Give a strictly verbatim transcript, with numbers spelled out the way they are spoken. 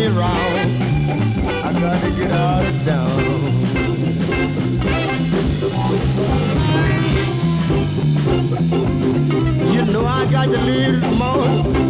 wrong. I got to get out of town. You know I got to leave this morning.